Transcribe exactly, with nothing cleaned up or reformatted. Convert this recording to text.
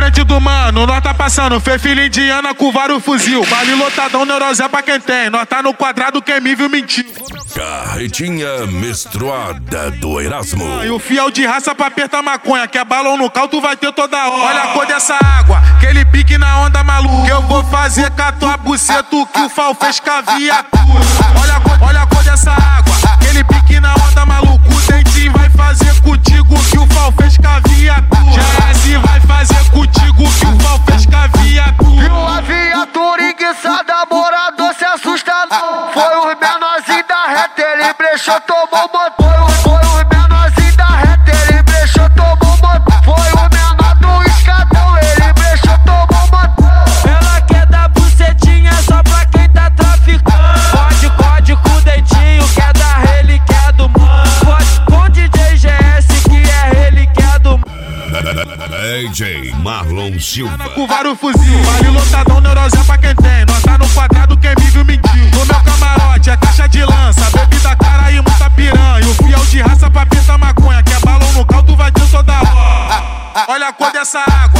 frente do mano, nós tá passando. Fê filha indiana com vários fuzil. Baile lotadão, neurosé pra quem tem. Nós tá no quadrado, quem me viu mentiu. Carretinha menstruada do Erasmo. E o fiel de raça pra apertar maconha. Que é balão no cal, tu vai ter toda hora. Olha a cor dessa água, aquele pique na onda maluca. Que eu vou fazer com a tua buceta que o Fal fez com a viatura. Olha a cor, olha a cor dessa água, aquele pique na onda maluca. O dentinho vai fazer contigo que o Fal fez com a viatura. Já assim vai fazer contigo que o Fal fez com a viatura. Viu a viatura enguiçada, morador se assusta não. Foi os menorzinhos da reta, ele brechou, tomou motor. Foi os menorzinhos da reta, ele brechou, tomou motor. Foi o menor do escadão, ele brechou, tomou motor. Ela quer dar bucetinha só pra quem tá traficando. Pode, pode com o dentinho, quer dar relíquia do mano. Pode com o D J G S que é relíquia do mano. D J Marlon Silva. Com vários fuzil, vale lotadão, neurosé pra quem tem. Nós tá no quadrado, quem me viu mentiu. No meu camarote é caixa de lança, bebida cara e muita piranha. O fiel de raça pra pintar maconha, que é balão no cal, tu vai ter toda hora. Olha a cor dessa água,